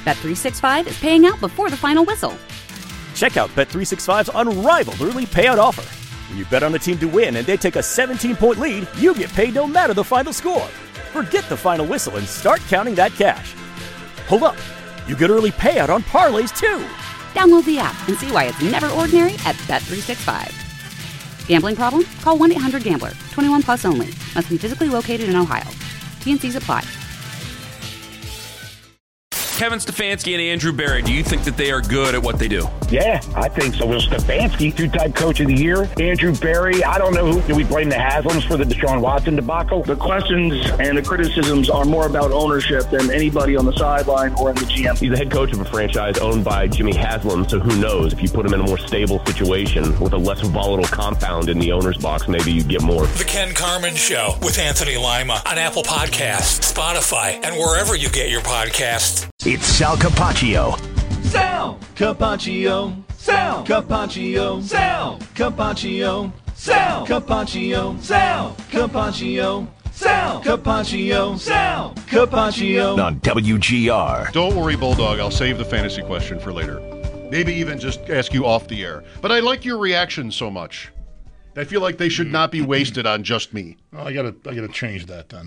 Bet365 is paying out before the final whistle. Check out Bet365's unrivaled early payout offer. When you bet on a team to win and they take a 17-point lead, you get paid no matter the final score. Forget the final whistle and start counting that cash. Hold up. You get early payout on parlays, too. Download the app and see why it's never ordinary at Bet365. Gambling problem? Call 1-800-GAMBLER. 21 plus only. Must be physically located in Ohio. T&Cs apply. Kevin Stefanski and Andrew Berry, do you think that they are good at what they do? Yeah, I think so. Well, Stefanski, two-time coach of the year. Andrew Berry, I don't know who. Do we blame the Haslams for the Deshaun Watson debacle? The questions and the criticisms are more about ownership than anybody on the sideline or in the GM. He's the head coach of a franchise owned by Jimmy Haslam, so who knows? If you put him in a more stable situation with a less volatile compound in the owner's box, maybe you get more. The Ken Carman Show with Anthony Lima on Apple Podcasts, Spotify, and wherever you get your podcasts. It's Sal Capaccio. Sal Capaccio. Sal Capaccio. Sal Capaccio. Sal Capaccio. Sal Capaccio. Sal Capaccio. Sal Capaccio. On WGR. Don't worry, Bulldog. I'll save the fantasy question for later. Maybe even just ask you off the air. But I like your reaction so much. I feel like they should not be wasted on just me. Well, I gotta change that then.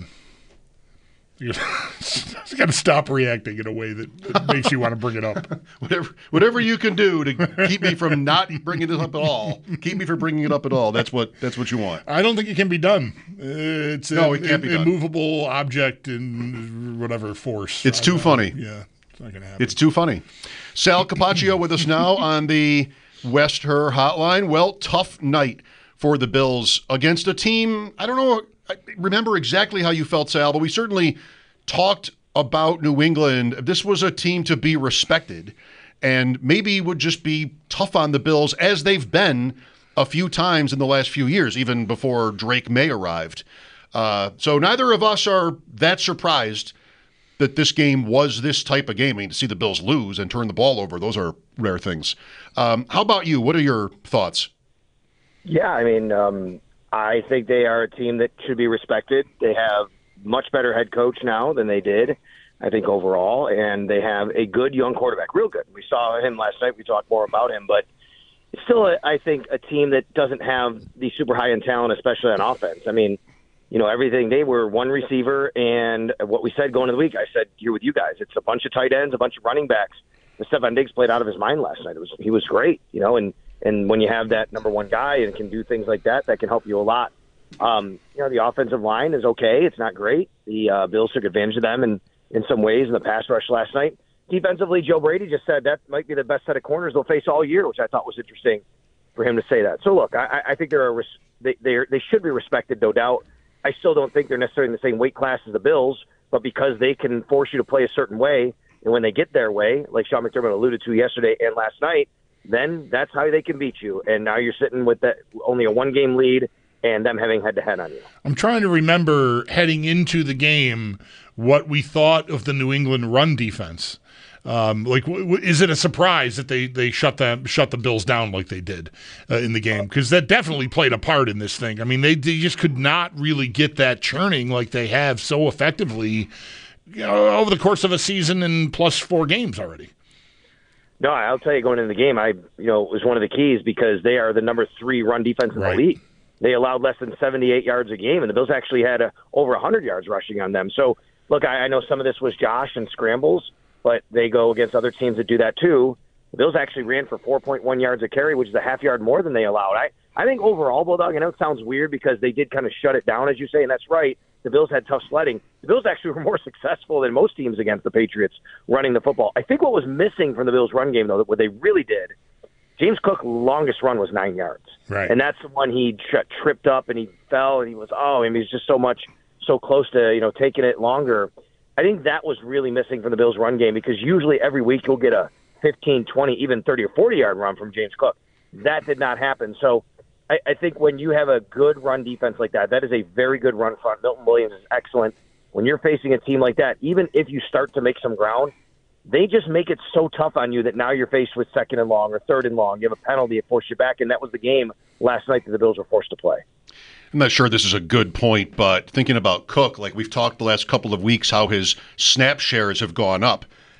You got to stop reacting in a way that makes you want to bring it up. Whatever you can do to keep me from not bringing it up at all. Keep me from bringing it up at all. That's what you want. I don't think it can be done. It's it can't be done. Immovable object in whatever force. It's too funny. Yeah, it's not going to happen. It's too funny. Sal Capaccio with us now on the West Her Hotline. Well, tough night for the Bills against a team. I don't know. I remember exactly how you felt, Sal, but we certainly talked about New England. This was a team to be respected and maybe would just be tough on the Bills as they've been a few times in the last few years, even before Drake May arrived. So neither of us are that surprised that this game was this type of game. I mean, to see the Bills lose and turn the ball over, those are rare things. How about you? What are your thoughts? Yeah, I mean, I think they are a team that should be respected. They have much better head coach now than they did, I think, overall, and they have a good young quarterback, real good. We saw him last night. We talked more about him, but it's still, I think, a team that doesn't have the super high-end talent, especially on offense. I mean, you know, everything, they were one receiver, and what we said going into the week, I said here with you guys, it's a bunch of tight ends, a bunch of running backs. Stephon Diggs played out of his mind last night. He was great, you know, and when you have that number one guy and can do things like that, that can help you a lot. You know, the offensive line is okay. It's not great. The Bills took advantage of them in some ways in the pass rush last night. Defensively, Joe Brady just said that might be the best set of corners they'll face all year, which I thought was interesting for him to say that. So, look, I think they should be respected, no doubt. I still don't think they're necessarily in the same weight class as the Bills, but because they can force you to play a certain way, and when they get their way, like Sean McDermott alluded to yesterday and last night, then that's how they can beat you. And now you're sitting with that only a one-game lead and them having head-to-head on you. I'm trying to remember heading into the game what we thought of the New England run defense. Is it a surprise that they shut the Bills down like they did in the game? Because that definitely played a part in this thing. I mean, they just could not really get that churning like they have so effectively, you know, over the course of a season and plus 4 games already. No, I'll tell you, going into the game, it was one of the keys because they are the number 3 run defense in the league. They allowed less than 78 yards a game, and the Bills actually had over 100 yards rushing on them. So, look, I know some of this was Josh and scrambles, but they go against other teams that do that too. The Bills actually ran for 4.1 yards a carry, which is a half yard more than they allowed. I think overall, Bulldog, I know it sounds weird because they did kind of shut it down, as you say, and that's right. The Bills had tough sledding. The Bills actually were more successful than most teams against the Patriots running the football. I think what was missing from the Bills' run game, though, what they really did, James Cook's longest run was 9 yards. Right. And that's the one he tripped up and he fell and he was just so close to, taking it longer. I think that was really missing from the Bills' run game because usually every week you'll get a 15, 20, even 30 or 40-yard run from James Cook. That did not happen. So I think when you have a good run defense like that, that is a very good run front. Milton Williams is excellent. When you're facing a team like that, even if you start to make some ground, they just make it so tough on you that now you're faced with 2nd and long or 3rd and long. You have a penalty, it forces you back, and that was the game last night that the Bills were forced to play. I'm not sure this is a good point, but thinking about Cook, like we've talked the last couple of weeks how his snap shares have gone up.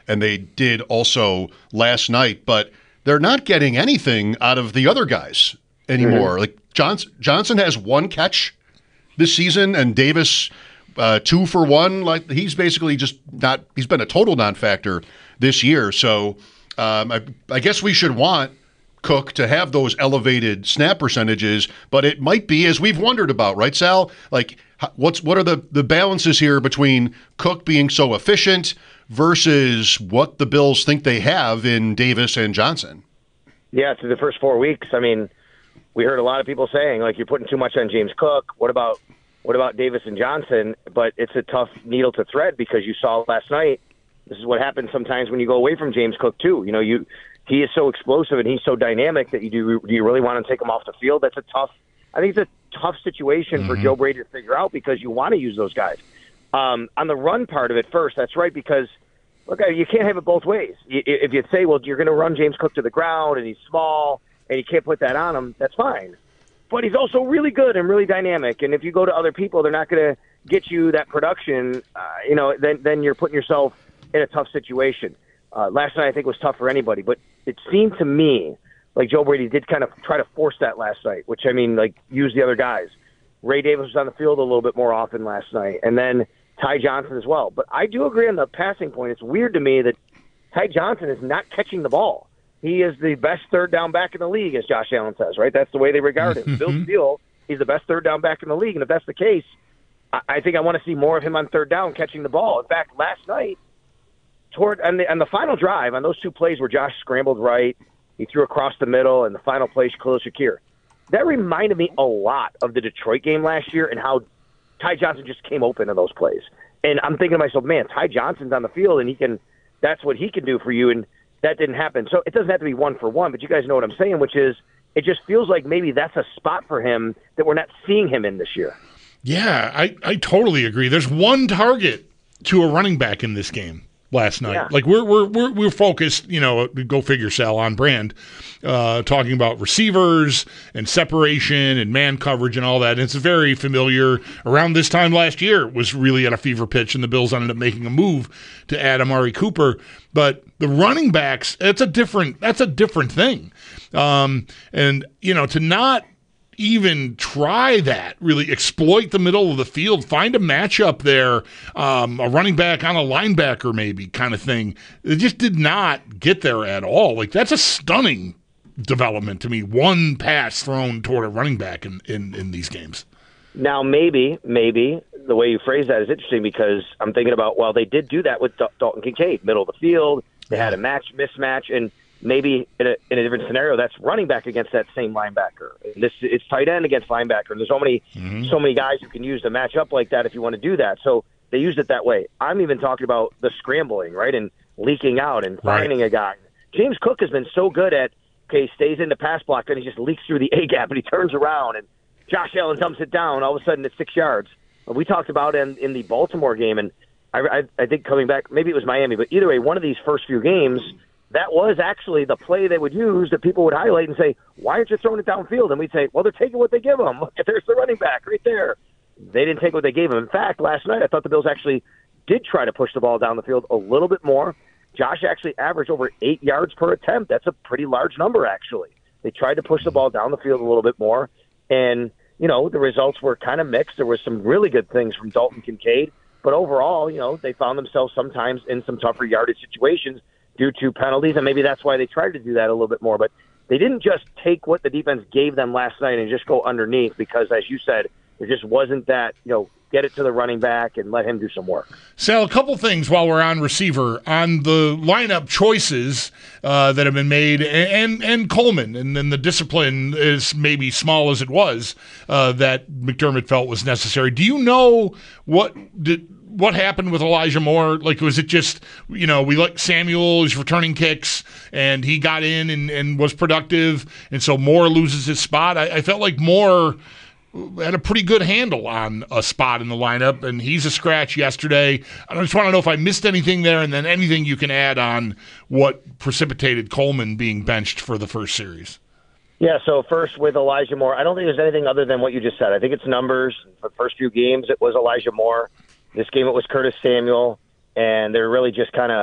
and they did also last night, but they're not getting anything out of the other guys anymore. Like Johnson has 1 catch this season, and Davis 2 for 1. Like he's basically just not. He's been a total non-factor this year. So I guess we should want Cook to have those elevated snap percentages, but it might be, as we've wondered about, right, Sal? Like what are the balances here between Cook being so efficient versus what the Bills think they have in Davis and Johnson? Yeah, through the first 4 weeks, I mean, we heard a lot of people saying, like, you're putting too much on James Cook. What about Davis and Johnson? But it's a tough needle to thread because you saw last night, this is what happens sometimes when you go away from James Cook, too. You know, he is so explosive and he's so dynamic that do you really want to take him off the field? I think it's a tough situation for Joe Brady to figure out because you want to use those guys. On the run part of it first, that's right, because look, you can't have it both ways. If you say, well, you're going to run James Cook to the ground and he's small and you can't put that on him, that's fine. But he's also really good and really dynamic. And if you go to other people, they're not going to get you that production. Then you're putting yourself in a tough situation. Last night I think was tough for anybody, but it seemed to me like Joe Brady did kind of try to force that last night, which I mean, like use the other guys. Ray Davis was on the field a little bit more often last night, and then Ty Johnson as well. But I do agree on the passing point. It's weird to me that Ty Johnson is not catching the ball. He is the best third down back in the league, as Josh Allen says, right? That's the way they regard him. Bill Steele, he's the best third down back in the league, and if that's the case, I think I want to see more of him on third down catching the ball. In fact, last night, on the final drive, on those 2 plays where Josh scrambled right, he threw across the middle, and the final play, Khalil Shakir, that reminded me a lot of the Detroit game last year and how Ty Johnson just came open in those plays. And I'm thinking to myself, man, Ty Johnson's on the field, and that's what he can do for you, and that didn't happen. So it doesn't have to be 1 for 1, but you guys know what I'm saying, which is it just feels like maybe that's a spot for him that we're not seeing him in this year. Yeah, I totally agree. There's 1 target to a running back in this game last night. Yeah. Like we're focused, go figure, Sal, on brand, talking about receivers and separation and man coverage and all that. And it's very familiar. Around this time last year, it was really at a fever pitch, and the Bills ended up making a move to add Amari Cooper. But the running backs, that's a different thing. And to not even try that, really exploit the middle of the field, find a matchup there, a running back on a linebacker maybe kind of thing. It just did not get there at all. Like, that's a stunning development to me. 1 pass thrown toward a running back in these games. Now, maybe the way you phrase that is interesting because I'm thinking about, well, they did do that with Dalton Kincaid, middle of the field. They had a mismatch, and maybe in a different scenario, that's running back against that same linebacker. It's tight end against linebacker. And there's so many guys you can use to match up like that if you want to do that. So they used it that way. I'm even talking about the scrambling, right, and leaking out and finding a guy. James Cook has been so good at, stays in the pass block, then he just leaks through the A-gap, and he turns around, and Josh Allen dumps it down. All of a sudden, it's 6 yards. We talked about in the Baltimore game, and I think coming back, maybe it was Miami, but either way, one of these first few games, that was actually the play they would use that people would highlight and say, why aren't you throwing it downfield? And we'd say, well, they're taking what they give them. Look, there's the running back right there. They didn't take what they gave him. In fact, last night I thought the Bills actually did try to push the ball down the field a little bit more. Josh actually averaged over 8 yards per attempt. That's a pretty large number, actually. They tried to push the ball down the field a little bit more. And, the results were kind of mixed. There were some really good things from Dalton Kincaid. But overall, they found themselves sometimes in some tougher yardage situations due to penalties, and maybe that's why they tried to do that a little bit more. But they didn't just take what the defense gave them last night and just go underneath because, as you said, there just wasn't that, get it to the running back and let him do some work. Sal, a couple things while we're on receiver. On the lineup choices that have been made, and Coleman, and then the discipline is maybe small as it was, that McDermott felt was necessary. Do you know what happened with Elijah Moore? Like, was it just, we like Samuel, he's returning kicks, and he got in and was productive, and so Moore loses his spot? I felt like Moore had a pretty good handle on a spot in the lineup, and he's a scratch yesterday. I just want to know if I missed anything there, and then anything you can add on what precipitated Coleman being benched for the first series. Yeah, so first with Elijah Moore, I don't think there's anything other than what you just said. I think it's numbers. For the first few games, it was Elijah Moore. This game, it was Curtis Samuel, and they're really just kind of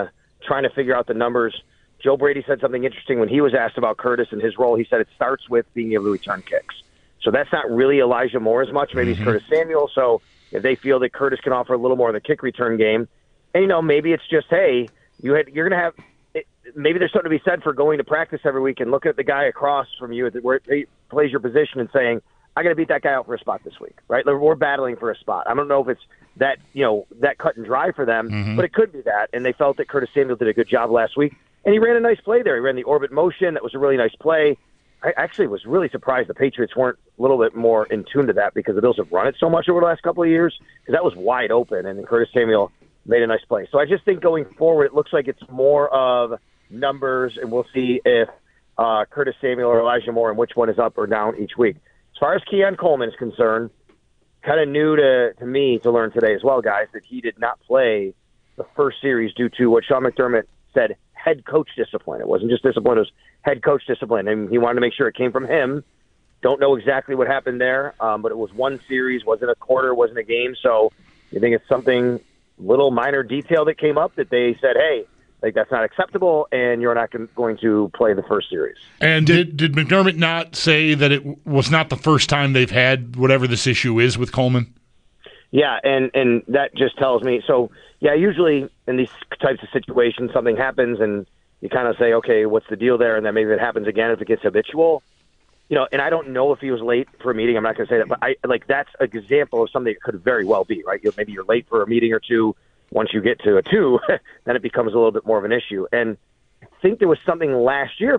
trying to figure out the numbers. Joe Brady said something interesting when he was asked about Curtis and his role. He said it starts with being able to return kicks. So that's not really Elijah Moore as much. Maybe it's Curtis Samuel. So if they feel that Curtis can offer a little more of the kick return game, and, maybe it's just, hey, you're going to have – maybe there's something to be said for going to practice every week and looking at the guy across from you where he plays your position and saying, I got to beat that guy out for a spot this week, right? We're battling for a spot. I don't know if it's that, that cut and dry for them, but it could be that. And they felt that Curtis Samuel did a good job last week. And he ran a nice play there. He ran the orbit motion. That was a really nice play. I actually was really surprised the Patriots weren't a little bit more in tune to that because the Bills have run it so much over the last couple of years because that was wide open, and then Curtis Samuel made a nice play. So I just think going forward, it looks like it's more of numbers, and we'll see if Curtis Samuel or Elijah Moore and which one is up or down each week. As far as Keon Coleman is concerned, kind of new to me to learn today as well, guys, that he did not play the first series due to what Sean McDermott said, head coach discipline. It wasn't just discipline, it was head coach discipline, and he wanted to make sure it came from him. Don't know exactly what happened there, but it was one series, wasn't a quarter, wasn't a game, so you think it's something, little minor detail that came up that they said, hey, that's not acceptable, and you're not going to play the first series. And did McDermott not say that it was not the first time they've had whatever this issue is with Coleman? Yeah, and that just tells me. So, yeah, usually in these types of situations, something happens, and you kind of say, okay, what's the deal there? And then maybe it happens again if it gets habitual. And I don't know if he was late for a meeting. I'm not going to say that, but that's an example of something that could very well be, right? Maybe you're late for a meeting or two. Once you get to a 2, then it becomes a little bit more of an issue. And I think there was something last year,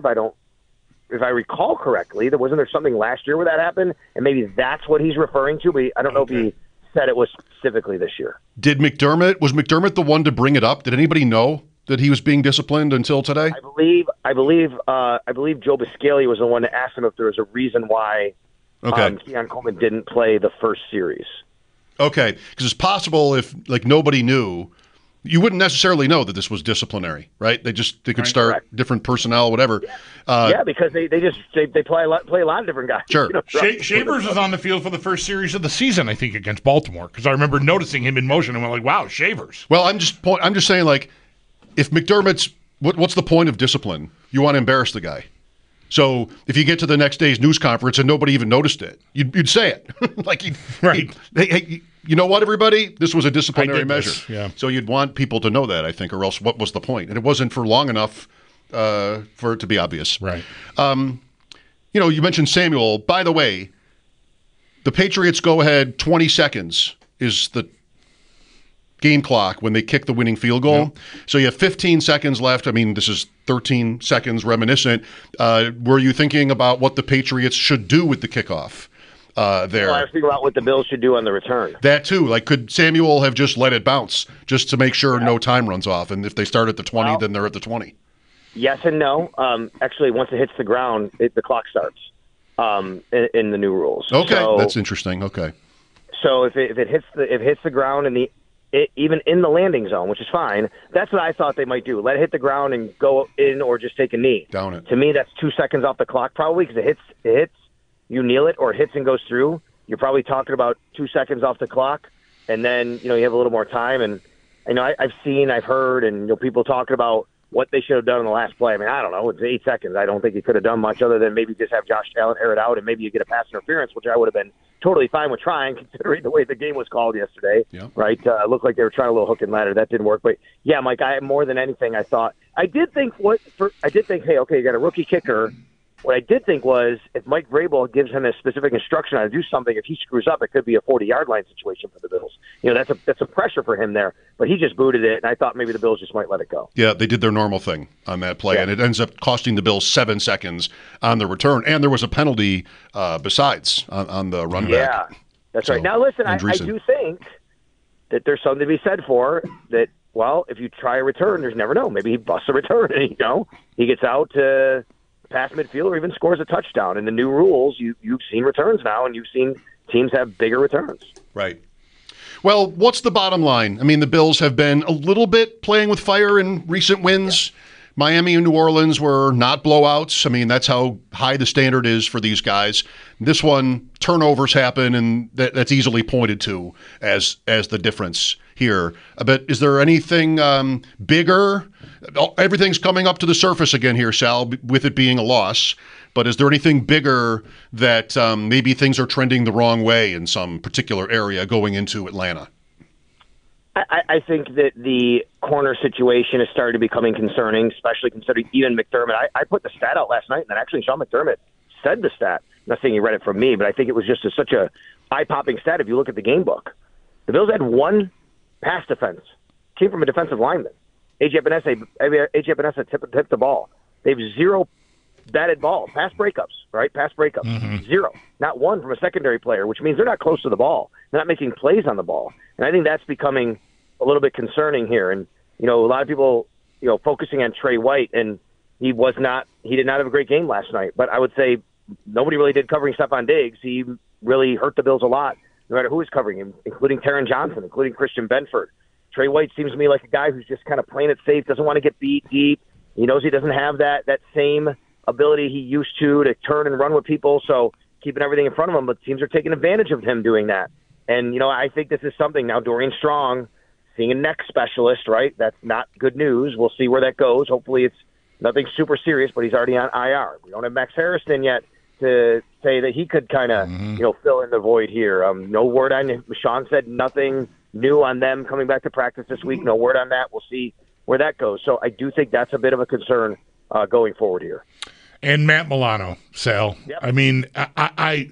if I recall correctly, wasn't there something last year where that happened? And maybe that's what he's referring to, but I don't know if he said it was specifically this year. Was McDermott the one to bring it up? Did anybody know that he was being disciplined until today? I believe Joe Biscaglia was the one that asked him if there was a reason why Keon Coleman didn't play the first series. Okay, because it's possible if nobody knew, you wouldn't necessarily know that this was disciplinary, right? They could start correct. Different personnel, whatever. Yeah, because they play a lot of different guys. Sure. Shavers was on the field for the first series of the season, I think, against Baltimore, because I remember noticing him in motion and went like, "Wow, Shavers." Well, I'm just saying, if McDermott's, what's the point of discipline? You want to embarrass the guy. So if you get to the next day's news conference and nobody even noticed it, you'd say it. Hey, you know what, everybody? This was a disciplinary measure. Yeah. So you'd want people to know that, I think, or else what was the point? And it wasn't for long enough for it to be obvious. Right. You mentioned Samuel. By the way, the Patriots go ahead 20 seconds is the game clock when they kick the winning field goal. Yep. So you have 15 seconds left. I mean, this is 13 seconds reminiscent. Were you thinking about what the Patriots should do with the kickoff there? Well, I was thinking about what the Bills should do on the return. That too. Could Samuel have just let it bounce just to make sure no time runs off? And if they start at the 20, then they're at the 20. Yes and no. Actually, once it hits the ground, the clock starts in the new rules. Okay, that's interesting. Okay. So if it hits the ground and even in the landing zone, which is fine, that's what I thought they might do. Let it hit the ground and go in, or just take a knee. Down it. To me, that's 2 seconds off the clock probably, because it hits, you kneel it, or it hits and goes through. You're probably talking about 2 seconds off the clock, and then you have a little more time. And I've heard, and people talking about what they should have done in the last play. I mean, I don't know. It's 8 seconds. I don't think he could have done much other than maybe just have Josh Allen air it out, and maybe you get a pass interference, which I would have been totally fine with trying, considering the way the game was called yesterday. Yep. Right? It looked like they were trying a little hook and ladder. That didn't work. But yeah, Mike, more than anything, I did think, hey, okay, you got a rookie kicker. What I did think was, if Mike Vrabel gives him a specific instruction on how to do something, if he screws up, it could be a 40-yard line situation for the Bills. That's a pressure for him there. But he just booted it, and I thought maybe the Bills just might let it go. Yeah, they did their normal thing on that play, and it ends up costing the Bills 7 seconds on the return. And there was a penalty besides on the run back. Yeah, that's right. Now, listen, I do think that there's something to be said for that. Well, if you try a return, there's never know. Maybe he busts a return, and he gets out to pass midfield or even scores a touchdown. In the new rules, you've seen returns now, and you've seen teams have bigger returns. Right. Well, what's the bottom line? I mean, the Bills have been a little bit playing with fire in recent wins. Yeah. Miami and New Orleans were not blowouts. I mean, that's how high the standard is for these guys. This one, turnovers happen, and that's easily pointed to as the difference here. But is there anything bigger? Everything's coming up to the surface again here, Sal, with it being a loss. But is there anything bigger that maybe things are trending the wrong way in some particular area going into Atlanta? I think that the corner situation is starting to becoming concerning, especially considering even McDermott. I put the stat out last night, and actually Sean McDermott said the stat. I'm not saying he read it from me, but I think it was just such a eye-popping stat if you look at the game book. The Bills had one pass defense. Came from a defensive lineman. A.J. Epinesa tipped the ball. They have 0 batted balls, pass breakups, right? Pass breakups. Mm-hmm. 0. Not one from a secondary player, which means they're not close to the ball. They're not making plays on the ball. And I think that's becoming a little bit concerning here. And, a lot of people, focusing on Trey White, and he did not have a great game last night. But I would say nobody really did covering Stephon Diggs. He really hurt the Bills a lot, no matter who is covering him, including Taron Johnson, including Christian Benford. Trey White seems to me like a guy who's just kind of playing it safe, doesn't want to get beat deep. He knows he doesn't have that same ability he used to turn and run with people, so keeping everything in front of him, but teams are taking advantage of him doing that. And, I think this is something now. Dorian Strong, seeing a neck specialist, right? That's not good news. We'll see where that goes. Hopefully it's nothing super serious, but he's already on IR. We don't have Max Harrison yet to say that he could kind of, fill in the void here. No word on him. Sean said nothing new on them coming back to practice this week. No word on that. We'll see where that goes. So I do think that's a bit of a concern going forward here. And Matt Milano, Sal. Yep. I mean, I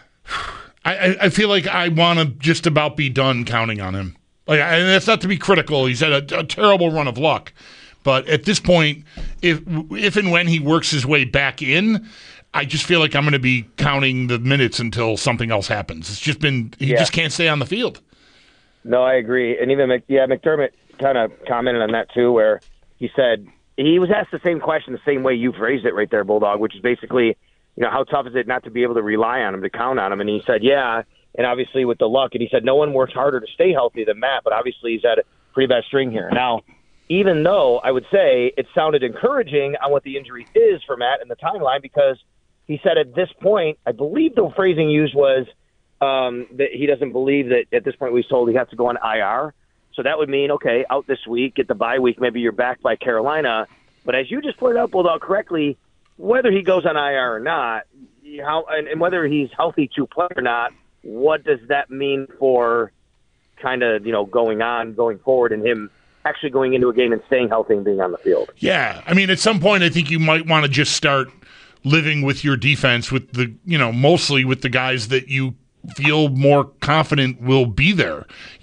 feel like I want to just about be done counting on him. And that's not to be critical. He's had a terrible run of luck. But at this point, if and when he works his way back in, I just feel like I'm going to be counting the minutes until something else happens. It's just been he just can't stay on the field. No, I agree. And even McDermott kind of commented on that too, where he said he was asked the same question the same way you phrased it right there, Bulldog, which is basically, how tough is it not to be able to rely on him, to count on him? And he said, yeah. And obviously with the luck, and he said no one works harder to stay healthy than Matt, but obviously he's had a pretty bad string here. Now, even though I would say it sounded encouraging on what the injury is for Matt and the timeline, because he said at this point, I believe the phrasing used was that he doesn't believe that at this point he's told he has to go on IR. So that would mean, okay, out this week, get the bye week, maybe you're back by Carolina. But as you just pointed out, Bulldog, correctly, whether he goes on IR or not, and whether he's healthy to play or not, what does that mean for kind of, going forward and him actually going into a game and staying healthy and being on the field? Yeah. I mean, at some point, I think you might want to just start living with your defense with the, mostly with the guys that you feel more confident will be there,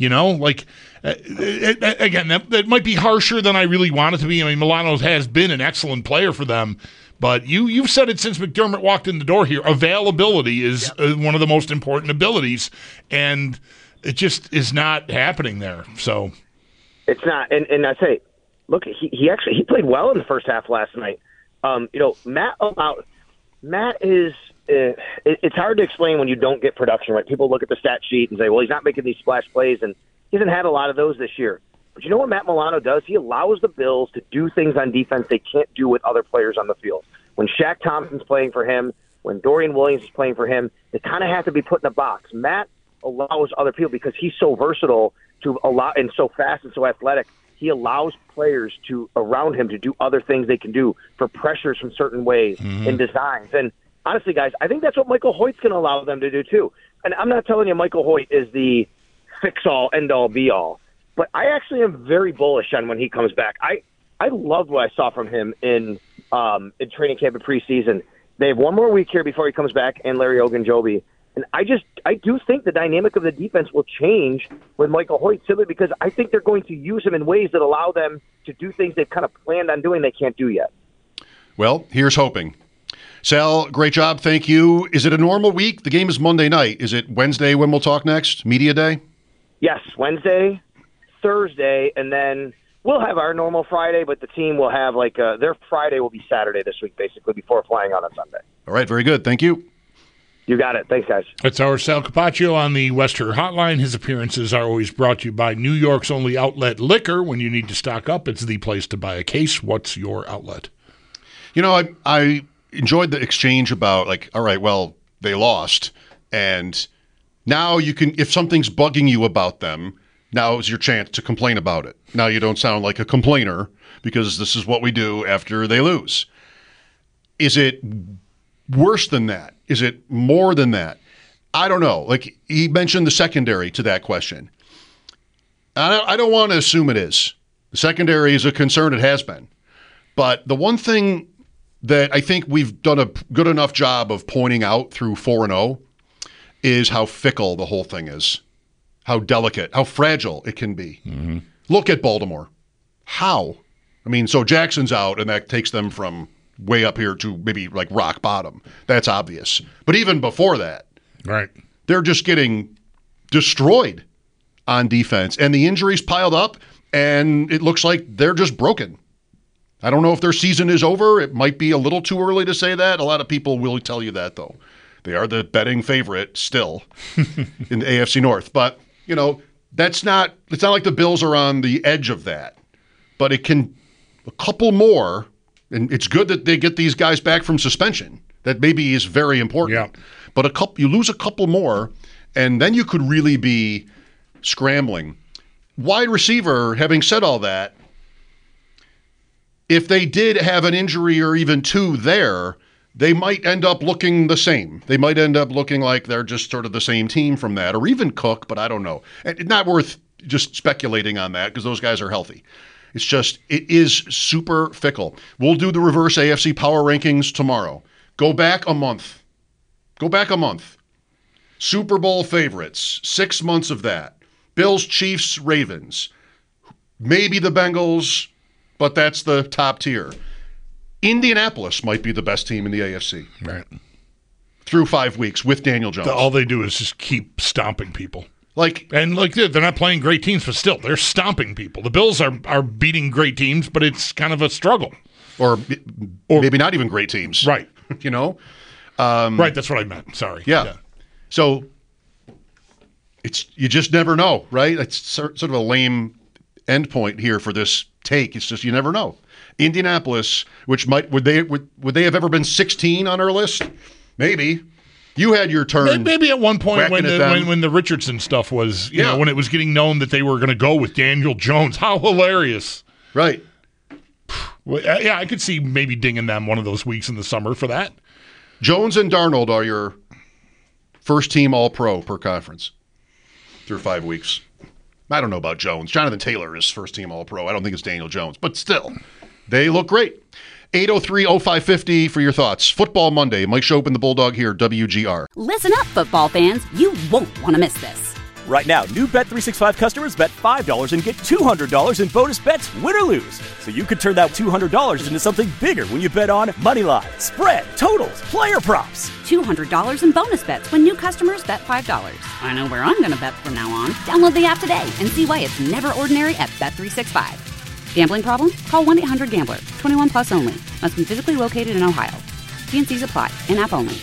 again, that might be harsher than I really want it to be. I mean, Milano has been an excellent player for them. But you've said it since McDermott walked in the door here. Availability is one of the most important abilities, and it just is not happening there. So it's not. And I say, look, he played well in the first half last night. Matt is. It's hard to explain when you don't get production, right? People look at the stat sheet and say, well, he's not making these splash plays, and he hasn't had a lot of those this year. But you know what Matt Milano does? He allows the Bills to do things on defense they can't do with other players on the field. When Shaq Thompson's playing for him, when Dorian Williams is playing for him, they kind of have to be put in a box. Matt allows other people, because he's so versatile and so fast and so athletic, he allows players around him to do other things they can do for pressures from certain ways and designs. And honestly, guys, I think that's what Michael Hoyt's going to allow them to do too. And I'm not telling you Michael Hoyt is the fix-all, end-all, be-all. But I actually am very bullish on when he comes back. I loved what I saw from him in training camp and preseason. They have one more week here before he comes back, and Larry Ogunjobi. And I do think the dynamic of the defense will change with Michael Hoyt, simply because I think they're going to use him in ways that allow them to do things they've kind of planned on doing they can't do yet. Well, here's hoping. Sal, great job. Thank you. Is it a normal week? The game is Monday night. Is it Wednesday when we'll talk next? Media day? Yes, Wednesday, Thursday, and then we'll have our normal Friday, but the team will have their Friday will be Saturday this week, basically, before flying on Sunday. All right, very good. Thank you. You got it. Thanks, guys. That's our Sal Capaccio on the Wester Hotline. His appearances are always brought to you by New York's only outlet liquor. When you need to stock up, it's the place to buy a case. What's your outlet? I enjoyed the exchange about, all right, well, they lost, and now you can, if something's bugging you about them, Now is your chance to complain about it. Now you don't sound like a complainer because this is what we do after they lose. Is it worse than that? Is it more than that? I don't know. Like, he mentioned the secondary to that question. I don't want to assume it is. The secondary is a concern. It has been. But the one thing that I think we've done a good enough job of pointing out through 4-0 is how fickle the whole thing is, how delicate, how fragile it can be. Mm-hmm. Look at Baltimore. How? I mean, so Jackson's out, and that takes them from way up here to maybe like rock bottom. That's obvious. But even before that, right, they're just getting destroyed on defense, and the injuries piled up, and it looks like they're just broken. I don't know if their season is over. It might be a little too early to say that. A lot of people will tell you that, though. They are the betting favorite still in the AFC North. But, you know, it's not like the Bills are on the edge of that. But it can, a couple more, and it's good that they get these guys back from suspension. That maybe is very important. Yeah. But you lose a couple more, and then you could really be scrambling. Wide receiver, having said all that, if they did have an injury or even two there, they might end up looking the same. They might end up looking like they're just sort of the same team from that, or even Cook, but I don't know. It's not worth just speculating on that because those guys are healthy. It's just, it is super fickle. We'll do the reverse AFC power rankings tomorrow. Go back a month. Super Bowl favorites, 6 months of that. Bills, Chiefs, Ravens. Maybe the Bengals, but that's the top tier. Indianapolis might be the best team in the AFC. Right. Through 5 weeks with Daniel Jones. All they do is just keep stomping people. They're not playing great teams, but still, they're stomping people. The Bills are beating great teams, but it's kind of a struggle. Or maybe not even great teams. Right. You know? Right, that's what I meant. Sorry. Yeah. So you just never know, right? It's sort of a lame endpoint here for this take. It's just you never know. Indianapolis, which would they have ever been 16 on our list? Maybe. You had your turn. Maybe at one point when the Richardson stuff was, you know, when it was getting known that they were going to go with Daniel Jones. How hilarious. Right. Well, yeah, I could see maybe dinging them one of those weeks in the summer for that. Jones and Darnold are your first team All-Pro per conference through 5 weeks. I don't know about Jones. Jonathan Taylor is first team All-Pro. I don't think it's Daniel Jones. But still, they look great. 803-0550 for your thoughts. Football Monday. Mike Schopp and the Bulldog here, WGR. Listen up, football fans. You won't want to miss this. Right now, new Bet365 customers bet $5 and get $200 in bonus bets, win or lose. So you could turn that $200 into something bigger when you bet on moneyline, spread, totals, player props. $200 in bonus bets when new customers bet $5. I know where I'm going to bet from now on. Download the app today and see why it's never ordinary at Bet365. Gambling problem? Call 1-800-GAMBLER. 21 plus only. Must be physically located in Ohio. T&Cs apply. In-app only.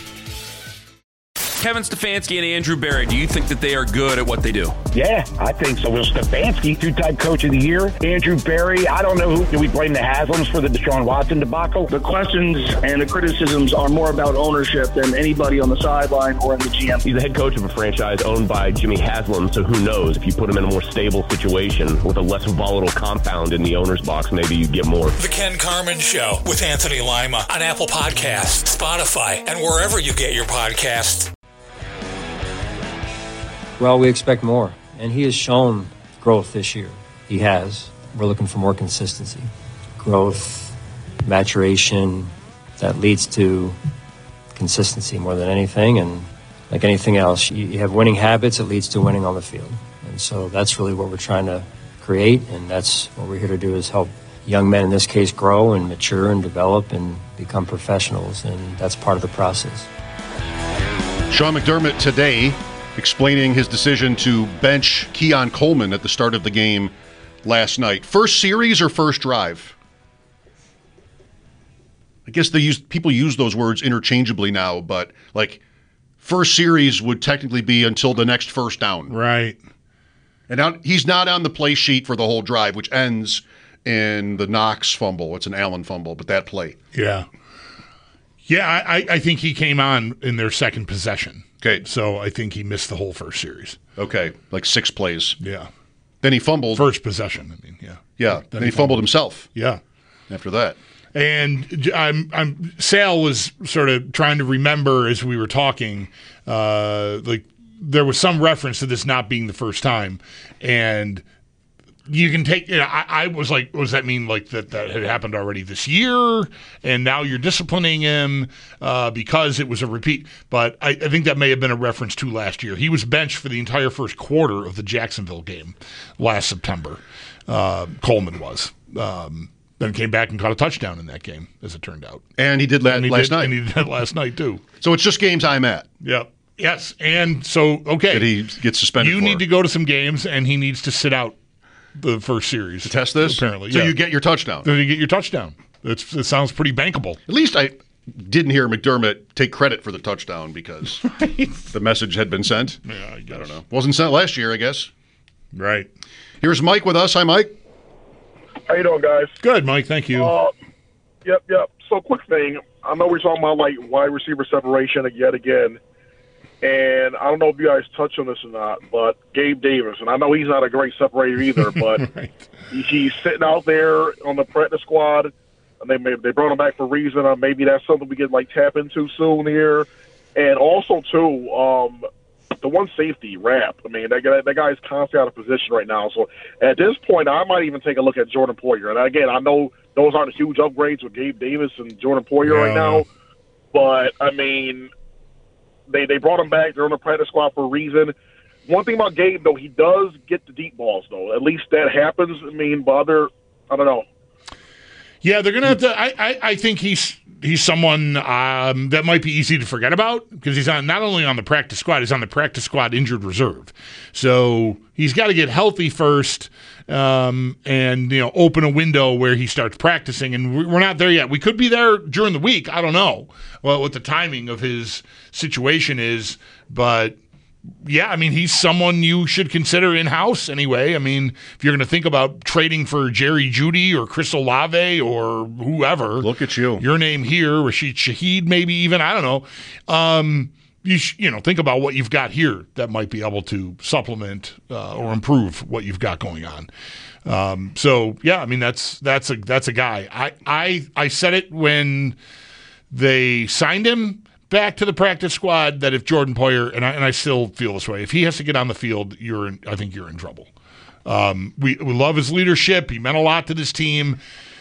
Kevin Stefanski and Andrew Berry, do you think that they are good at what they do? Yeah, I think so. Will Stefanski, two-time coach of the year. Andrew Berry, I don't know who. Do we blame the Haslams for the Deshaun Watson debacle? The questions and the criticisms are more about ownership than anybody on the sideline or in the GM. He's the head coach of a franchise owned by Jimmy Haslam, so who knows? If you put him in a more stable situation with a less volatile compound in the owner's box, maybe you get more. The Ken Carman Show with Anthony Lima on Apple Podcasts, Spotify, and wherever you get your podcasts. Well, we expect more, and he has shown growth this year. He has. We're looking for more consistency. Growth, maturation, that leads to consistency more than anything, and like anything else, you have winning habits, it leads to winning on the field. And so that's really what we're trying to create, and that's what we're here to do is help young men, in this case, grow and mature and develop and become professionals, and that's part of the process. Sean McDermott today explaining his decision to bench Keon Coleman at the start of the game last night. First series or first drive? I guess people use those words interchangeably now, but like first series would technically be until the next first down. Right. And now he's not on the play sheet for the whole drive, which ends in the Knox fumble. It's an Allen fumble, but that play. Yeah. Yeah, I think he came on in their second possession. Okay. So I think he missed the whole first series. Okay, like 6 plays. Yeah. Then he fumbled. First possession, I mean, yeah. Yeah, then he fumbled himself. Yeah. After that. And Sal was sort of trying to remember as we were talking, like there was some reference to this not being the first time, and you can take. I was like, what does that mean? Like that had happened already this year, and now you're disciplining him because it was a repeat. But I think that may have been a reference to last year. He was benched for the entire first quarter of the Jacksonville game last September. Coleman was. Then came back and caught a touchdown in that game, as it turned out. And he did last night. And he did that last night, too. So it's just games I'm at. Yeah. Yes. And so, okay. Did he get suspended You need to go to some games, and he needs to sit out the first series. To test this? Apparently, So you get your touchdown. So you get your touchdown. It sounds pretty bankable. At least I didn't hear McDermott take credit for the touchdown because the message had been sent. Yeah, I guess. I don't know. Wasn't sent last year, I guess. Right. Here's Mike with us. Hi, Mike. How you doing, guys? Good, Mike. Thank you. Yep. So, quick thing. I know we're talking about like wide receiver separation yet again, and I don't know if you guys touched on this or not, but Gabe Davis, and I know he's not a great separator either, but right. He's sitting out there on the practice squad, and they brought him back for a reason. Maybe that's something we can like tap into soon here, and also too. The one safety, Rapp. I mean, that guy's constantly out of position right now. So at this point, I might even take a look at Jordan Poyer. And again, I know those aren't huge upgrades with Gabe Davis and Jordan Poyer right now. But, I mean, they brought him back. They're on the practice squad for a reason. One thing about Gabe, though, he does get the deep balls, though. At least that happens. I mean, but I don't know. Yeah, they're going to have to I think he's someone that might be easy to forget about because he's not only on the practice squad, he's on the practice squad injured reserve. So he's got to get healthy first and open a window where he starts practicing. And we're not there yet. We could be there during the week. I don't know what the timing of his situation is, but yeah, I mean, he's someone you should consider in-house anyway. I mean, if you're going to think about trading for Jerry Jeudy or Chris Olave or whoever. Look at you. Your name here, Rashid Shaheed maybe even, I don't know. You think about what you've got here that might be able to supplement or improve what you've got going on. So, yeah, I mean, that's a guy. I said it when they signed him back to the practice squad that if Jordan Poyer, and I still feel this way, if he has to get on the field, I think you're in trouble. We love his leadership. He meant a lot to this team.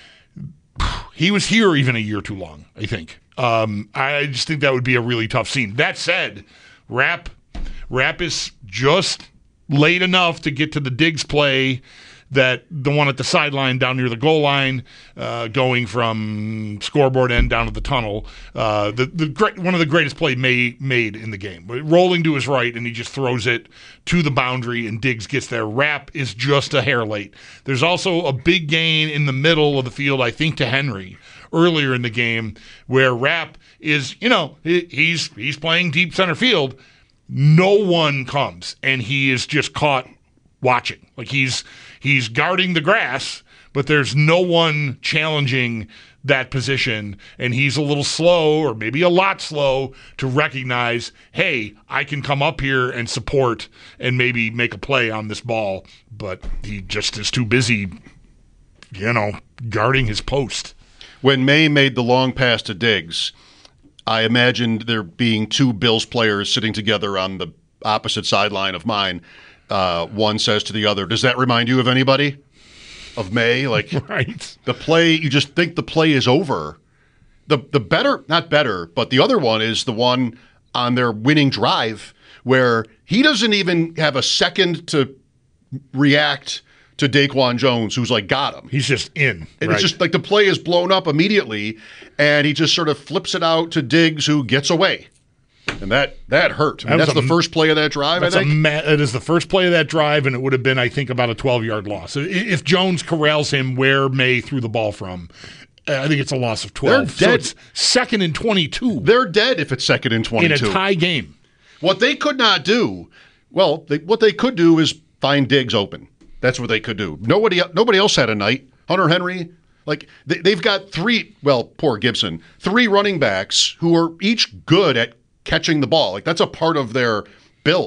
He was here even a year too long, I think. I just think that would be a really tough scene. That said, Rapp is just late enough to get to the Diggs play that the one at the sideline down near the goal line, going from scoreboard end down to the tunnel, one of the greatest plays made in the game. Rolling to his right, and he just throws it to the boundary, and Diggs gets there. Rapp is just a hair late. There's also a big gain in the middle of the field, I think, to Henry earlier in the game, where Rapp is, he's playing deep center field. No one comes, and he is just caught watching. Like he's guarding the grass, but there's no one challenging that position, and he's a little slow, or maybe a lot slow, to recognize, hey, I can come up here and support and maybe make a play on this ball, but he just is too busy, guarding his post. When May made the long pass to Diggs, I imagined there being two Bills players sitting together on the opposite sideline of mine. One says to the other, does that remind you of anybody? Of May? Like, right. The play, you just think the play is over. The better, not better, but the other one is the one on their winning drive where he doesn't even have a second to react to Daquan Jones, who's like got him. He's just in. And It's just like the play is blown up immediately, and he just sort of flips it out to Diggs, who gets away. And that hurt. I mean, that's the first play of that drive, I think. It is the first play of that drive, and it would have been, I think, about a 12-yard loss. If Jones corrals him where May threw the ball from, I think it's a loss of 12. They're dead. So it's 2nd and 22. They're dead if it's 2nd and 22. In a tie game. What they could not do, what they could do is find Diggs open. That's what they could do. Nobody else had a night. Hunter Henry, they've got poor Gibson, 3 running backs who are each good at catching the ball. That's a part of their build.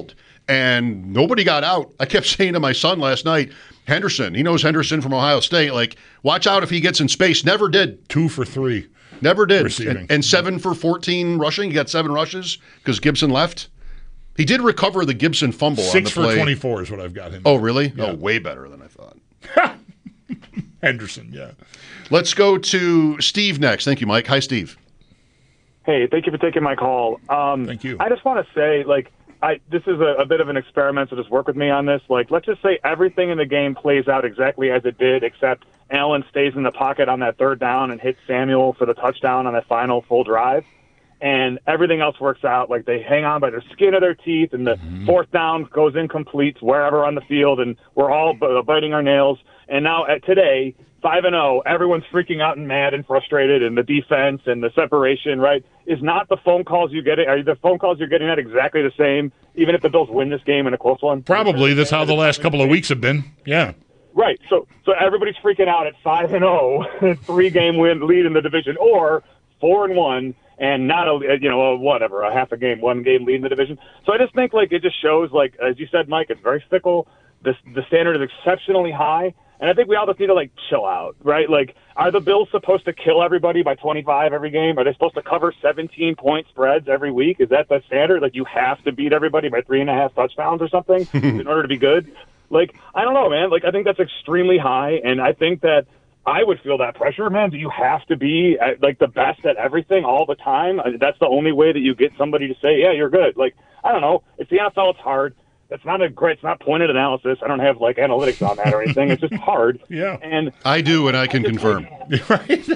and nobody got out. I kept saying to my son last night, Henderson, he knows Henderson from Ohio State, like, watch out if he gets in space. Never did. 2 for 3. Never did. Receiving. And 7 for 14 rushing. He got 7 rushes because Gibson left. He did recover the Gibson fumble 6 on the play. 6 for 24 is what I've got him. Oh, really? Yeah. Oh, way better than I thought. Henderson, yeah. Let's go to Steve next. Thank you, Mike. Hi, Steve. Hey, thank you for taking my call. Thank you. I just want to say, this is a bit of an experiment, so just work with me on this. Let's just say everything in the game plays out exactly as it did, except Allen stays in the pocket on that 3rd down and hits Samuel for the touchdown on that final full drive. And everything else works out. Like, they hang on by the skin of their teeth, and the 4th down goes incomplete wherever on the field, and we're all biting our nails. And now, today, 5-0, everyone's freaking out and mad and frustrated, and the defense and the separation, right, is not the phone calls you get. Are the phone calls you're getting at exactly the same, even if the Bills win this game in a close one? Probably. That's how the last couple of weeks have been. Yeah. Right. So everybody's freaking out at 5-0, 3-game win lead in the division, or 4-1 and not a half a game, 1-game lead in the division. So I just think it just shows, as you said, Mike, it's very fickle. The standard is exceptionally high. And I think we all just need to chill out, right? Are the Bills supposed to kill everybody by 25 every game? Are they supposed to cover 17-point spreads every week? Is that the standard? You have to beat everybody by 3.5 touchdowns or something in order to be good? I don't know, man. I think that's extremely high, and I think that I would feel that pressure, man. Do you have to be the best at everything all the time? That's the only way that you get somebody to say, yeah, you're good. I don't know. It's the NFL. It's hard. It's not pointed analysis. I don't have analytics on that or anything. It's just hard. Yeah. And I do, and I can confirm. Thank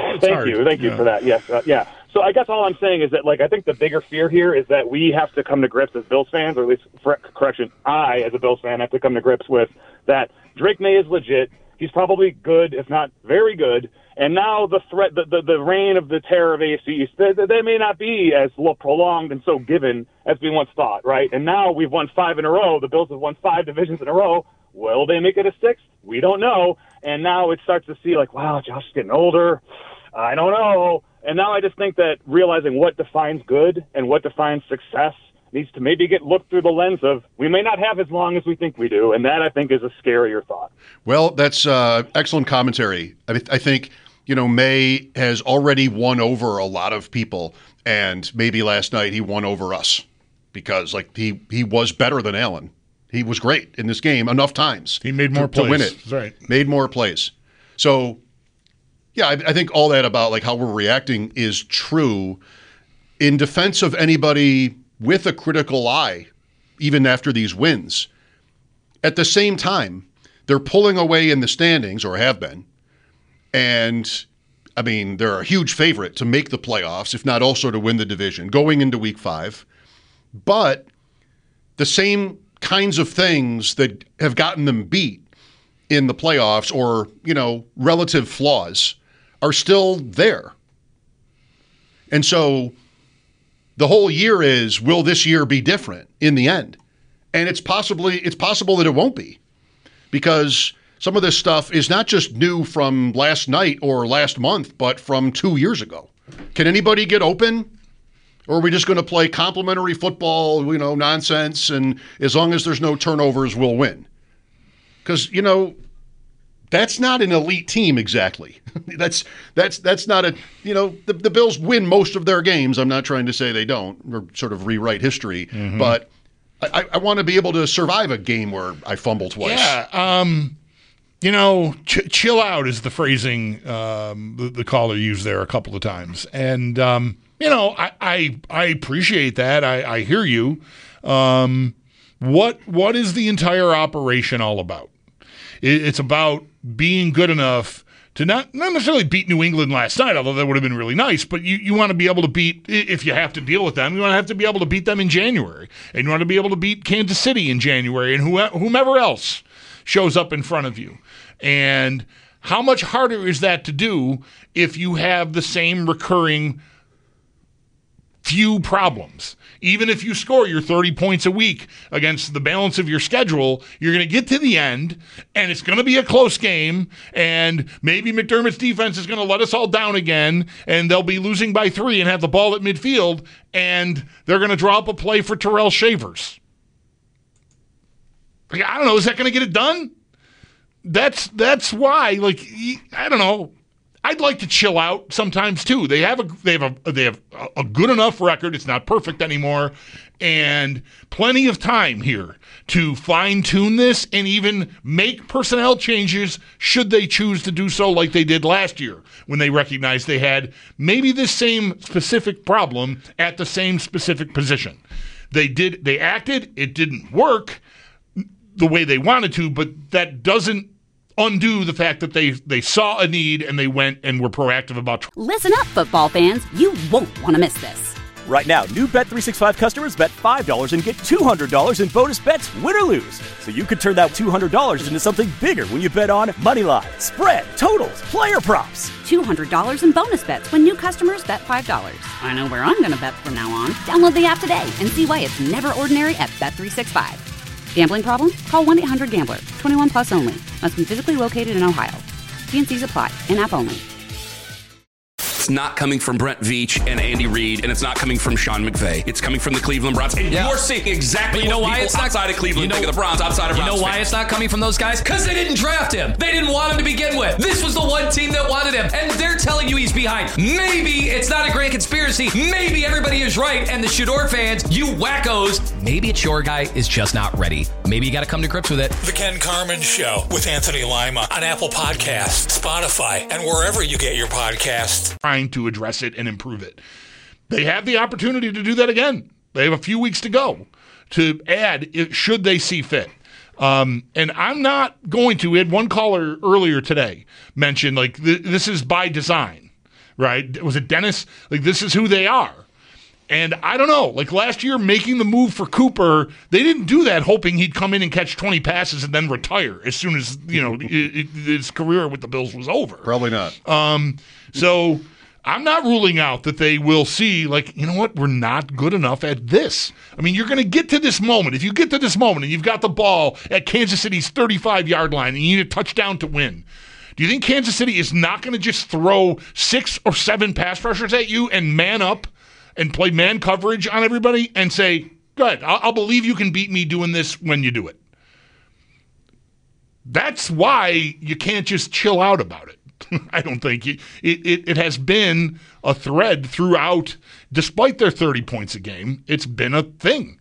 you for that. Yes. Yeah. So I guess all I'm saying is that I think the bigger fear here is that we have to come to grips as Bills fans, or at least I as a Bills fan have to come to grips with that Drake May is legit. He's probably good, if not very good. And now the threat, the reign of the terror of AFC East, they may not be as prolonged and so given as we once thought, right? And now we've won 5 in a row. The Bills have won 5 divisions in a row. Will they make it a 6th? We don't know. And now it starts to see wow, Josh is getting older. I don't know. And now I just think that realizing what defines good and what defines success needs to maybe get looked through the lens of we may not have as long as we think we do, and that I think is a scarier thought. Well, that's excellent commentary. I think, May has already won over a lot of people, and maybe last night he won over us because he was better than Allen. He was great in this game enough times. He made more plays to win it. That's right. Made more plays. So, yeah, I think all that about how we're reacting is true. In defense of anybody with a critical eye, even after these wins, at the same time, they're pulling away in the standings, or have been. And, they're a huge favorite to make the playoffs, if not also to win the division, going into Week 5. But the same kinds of things that have gotten them beat in the playoffs, or, relative flaws, are still there. And so the whole year is, will this year be different in the end? And it's possible that it won't be, because some of this stuff is not just new from last night or last month, but from 2 years ago. Can anybody get open? Or are we just going to play complimentary football, nonsense, and as long as there's no turnovers, we'll win? Because, that's not an elite team exactly. That's not a, the Bills win most of their games. I'm not trying to say they don't, or sort of rewrite history, but I want to be able to survive a game where I fumble twice. Yeah. Chill out is the phrasing the caller used there a couple of times. And, I appreciate that. I hear you. What is the entire operation all about? It's about being good enough to not necessarily beat New England last night, although that would have been really nice, but you want to be able to beat, if you have to deal with them, you want to have to be able to beat them in January. And you want to be able to beat Kansas City in January and whomever else shows up in front of you. And how much harder is that to do if you have the same recurring few problems? Even if you score your 30 points a week against the balance of your schedule, you're going to get to the end, and it's going to be a close game, and maybe McDermott's defense is going to let us all down again, and they'll be losing by 3 and have the ball at midfield, and they're going to draw up a play for Terrell Shavers. Like, I don't know. Is that going to get it done? That's why. Like, I don't know. I'd like to chill out sometimes too. They have a good enough record. It's not perfect anymore, and plenty of time here to fine tune this and even make personnel changes should they choose to do so, like they did last year when they recognized they had maybe this same specific problem at the same specific position. They acted. It didn't work the way they wanted to, but that doesn't undo the fact that they saw a need and they went and were proactive about. Listen up, football fans. You won't want to miss this. Right now, new Bet365 customers bet $5 and get $200 in bonus bets, win or lose. So you could turn that $200 into something bigger when you bet on moneyline, spread, totals, player props. $200 in bonus bets when new customers bet $5. I know where I'm going to bet from now on. Download the app today and see why it's never ordinary at Bet365. Gambling problem? Call 1-800-GAMBLER. 21 plus only. Must be physically located in Ohio. T&Cs apply. In-app only. It's not coming from Brent Veach and Andy Reid, and it's not coming from Sean McVay. It's coming from the Cleveland Browns. And you're seeing exactly what people outside of Cleveland think of the Browns, outside of Browns. You know why it's not coming from those guys? Because they didn't draft him. They didn't want him to begin with. This was the one team that wanted him, and they're telling you he's behind. Maybe it's not a grand conspiracy. Maybe everybody is right, and the Shador fans, you wackos, maybe it's your guy is just not ready. Maybe you got to come to grips with it. The Ken Carman Show with Anthony Lima on Apple Podcasts, Spotify, and wherever you get your podcasts. Trying to address it and improve it. They have the opportunity to do that again. They have a few weeks to go to add, should they see fit. And I'm not going to. We had one caller earlier today mention, like, this is by design, right? Was it Dennis? Like, this is who they are. And I don't know. Like, last year, making the move for Cooper, they didn't do that hoping he'd come in and catch 20 passes and then retire as soon as, his career with the Bills was over. Probably not. So I'm not ruling out that they will see, like, you know what, we're not good enough at this. I mean, you're going to get to this moment. If you get to this moment and you've got the ball at Kansas City's 35-yard line and you need a touchdown to win, do you think Kansas City is not going to just throw 6 or 7 pass rushers at you and man up and play man coverage on everybody and say, good, I'll believe you can beat me doing this when you do it? That's why you can't just chill out about it. I don't think it has been a thread throughout, despite their 30 points a game. It's been a thing.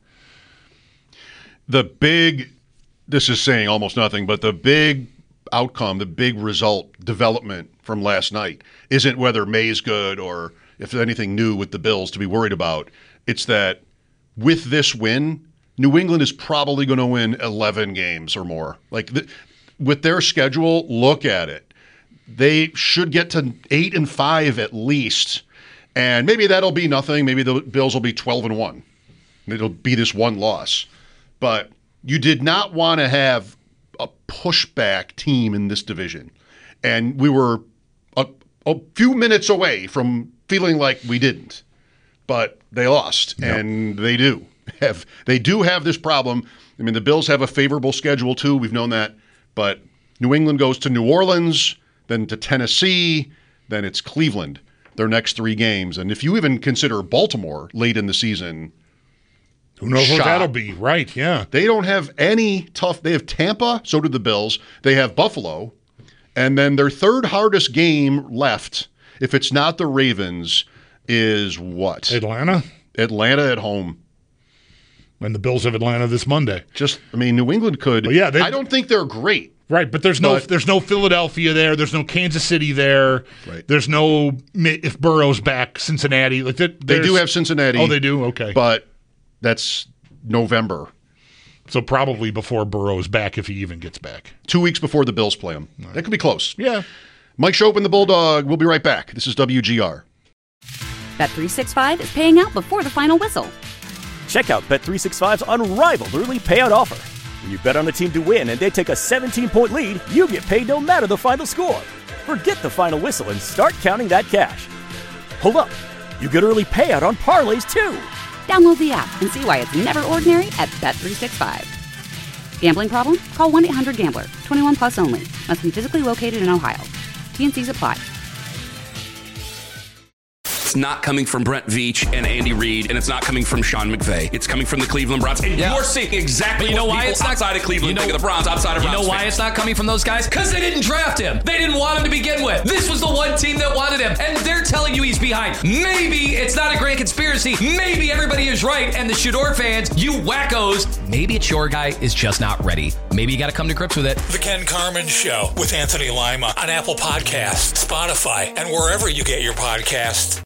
This is saying almost nothing, but the big outcome, the big result, development from last night isn't whether May's good or if there's anything new with the Bills to be worried about. It's that with this win, New England is probably going to win 11 games or more. Like, with their schedule, look at it. They should get to 8-5 at least, and maybe that'll be nothing. Maybe the Bills will be 12-1. It'll be this one loss. But you did not want to have a pushback team in this division, and we were a few minutes away from feeling like we didn't. But they lost, and they do have this problem. I mean, the Bills have a favorable schedule too. We've known that, but New England goes to New Orleans, then to Tennessee, then it's Cleveland, their next 3 games. And if you even consider Baltimore late in the season, who knows what that'll be, right, yeah. They don't have any tough – they have Tampa, so do the Bills. They have Buffalo. And then their third hardest game left, if it's not the Ravens, is what? Atlanta at home. And the Bills have Atlanta this Monday. New England could – I don't think they're great. Right, but there's no Philadelphia there. There's no Kansas City there. Right. There's no, if Burrow's back, Cincinnati. Like they do have Cincinnati. Oh, they do? Okay. But that's November. So probably before Burrow's back, if he even gets back. 2 weeks before the Bills play him. Right. That could be close. Yeah. Mike Chopin, the Bulldog. We'll be right back. This is WGR. Bet365 is paying out before the final whistle. Check out Bet365's unrivaled early payout offer. When you bet on a team to win and they take a 17-point lead, you get paid no matter the final score. Forget the final whistle and start counting that cash. Hold up. You get early payout on parlays, too. Download the app and see why it's never ordinary at Bet365. Gambling problem? Call 1-800-GAMBLER. 21 plus only. Must be physically located in Ohio. T&Cs apply. It's not coming from Brent Veach and Andy Reid, and it's not coming from Sean McVay. It's coming from the Cleveland Browns. And you're seeing exactly But you know what why people it's not outside of Cleveland think of the Browns, outside of Browns. You know why fans. it's not coming from those guys? Because they didn't draft him. They didn't want him to begin with. This was the one team that wanted him, and they're telling you he's behind. Maybe it's not a grand conspiracy. Maybe everybody is right, and the Shador fans, you wackos, maybe it's your guy is just not ready. Maybe you got to come to grips with it. The Ken Carman Show with Anthony Lima on Apple Podcasts, Spotify, and wherever you get your podcasts.